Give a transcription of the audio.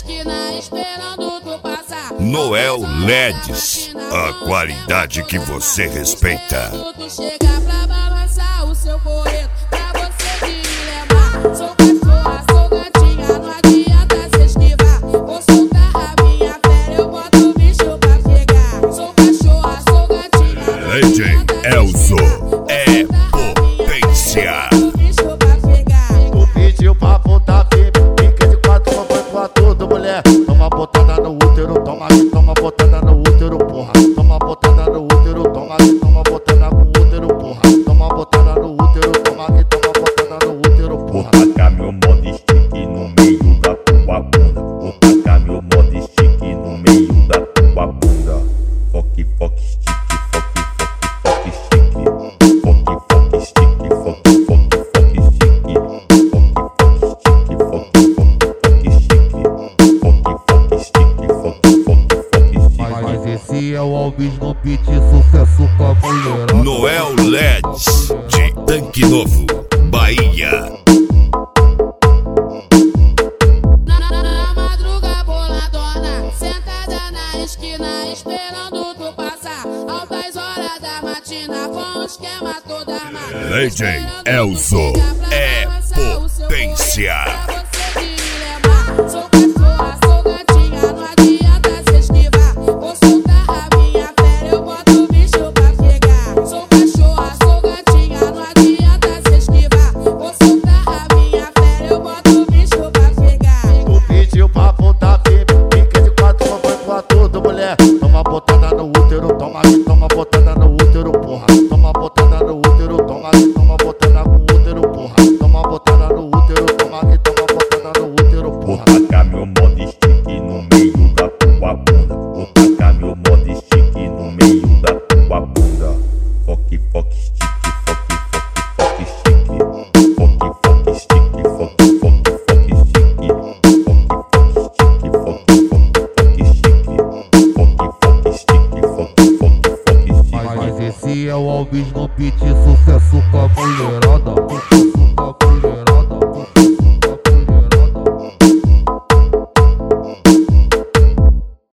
esquina esperando tu passar. Noel LEDs, a qualidade que você respeita. Tu chega pra balançar o seu coreto, pra você te lembrar. Sou cachorra, sou gatinha, não adianta se esquivar. Vou soltar a minha fera, eu boto o bicho pra pegar. Sou cachorra, sou gatinha, não adianta se Elzo esquivar. é potência. Tu pediu pra botar firme, fica de quatro, foi pra tudo, mulher. Toma botada no útero, toma aqui, toma botada no útero, porra. Toma botada no útero, toma aqui, toma botada no útero, porra. Toma botada no útero, toma aqui, toma botada no útero, porra. Vou tacar meu modo stick no meio da tua bunda. Vou tacar meu modo stick no meio da tua bunda. Foque, foque, stick, foque, foque, foque, stick. Foque, foque, stick, foque, foque, foque, stick. Foque, foque, stick, foque, foque, foque, stick. Mas esse é o Alves no beat, sucesso com a mulherada. Noel LEDs, de Tanque Novo, Bahia. Na madruga boladona, sentada na esquina esperando tu passar. Altas horas da matina com o esquema todo armado. DJ Elzo é potência. Sou cachorra, sou gatinha, não adianta se esquivar. Vou soltar a minha fera, eu boto o bicho pra pegar. Sou cachorra, sou gatinha, não adianta se esquivar. Vou soltar a minha fera, eu boto o bicho pra pegar. Tu pediu pra botar firme, fica de quatro, foi pra tudo, mulher. Toma botada no útero, toma aqui, toma botada no útero, porra. Toma botada no útero, toma aqui, toma botada no útero, porra. Toma botada no útero, toma aqui, toma botada no útero, Vou porra. tacar meu modo stick no meio da tua bunda. Vou tacar meu modo stick no meio da tua bunda. Foque, foque, stick, foque, foque, stick. Foque, foque, stick, foque, foque, stick. Foque, foque, stick, foque, foque, stick. Foque, foque, stick, foque, foque, stick. Mas esse é o Alves no beat, sucesso com a mulherada.